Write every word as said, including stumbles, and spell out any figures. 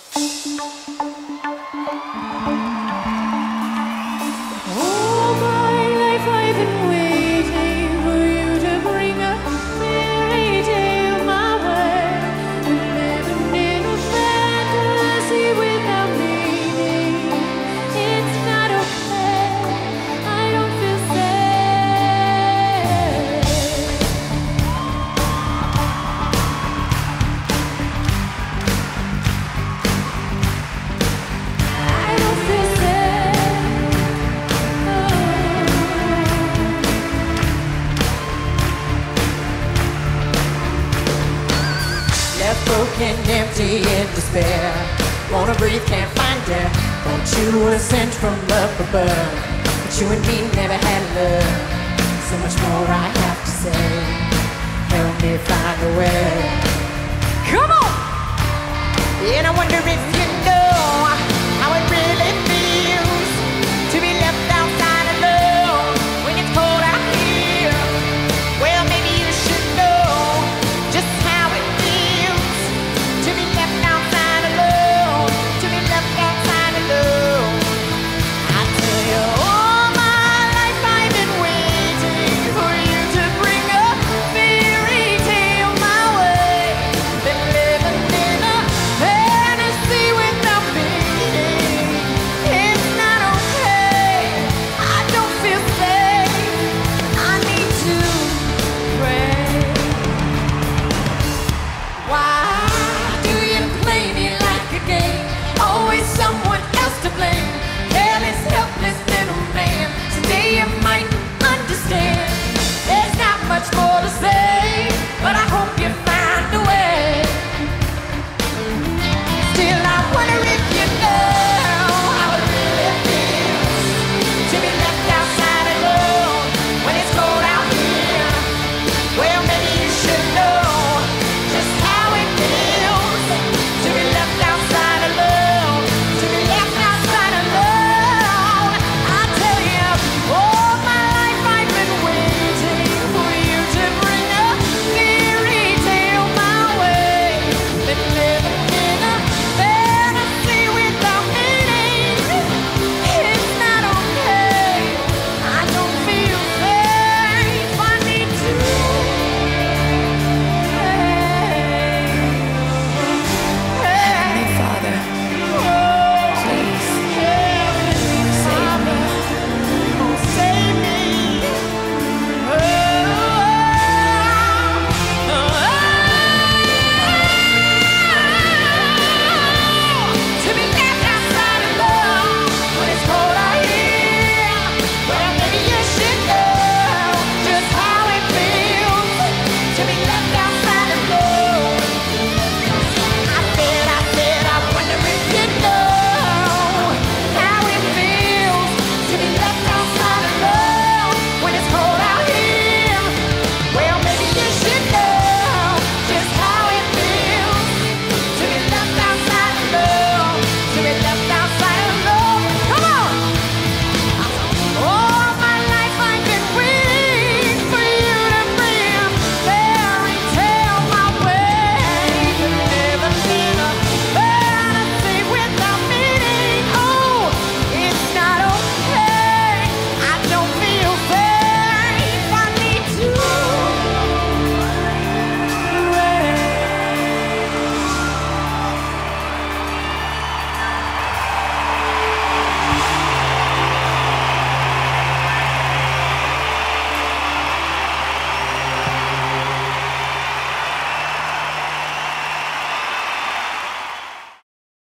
All my life I've been waiting for you to bring a fairy tale my way. Living in a fantasy without meaning. It's not okay. I don't feel safe. I don't feel safe. Left broken, empty, in despair. Wanna breathe, can't find air. Thought you were sent from up above, but you and me never had love. So much more I have to say. Help me find a way. Come on! And I wonder if you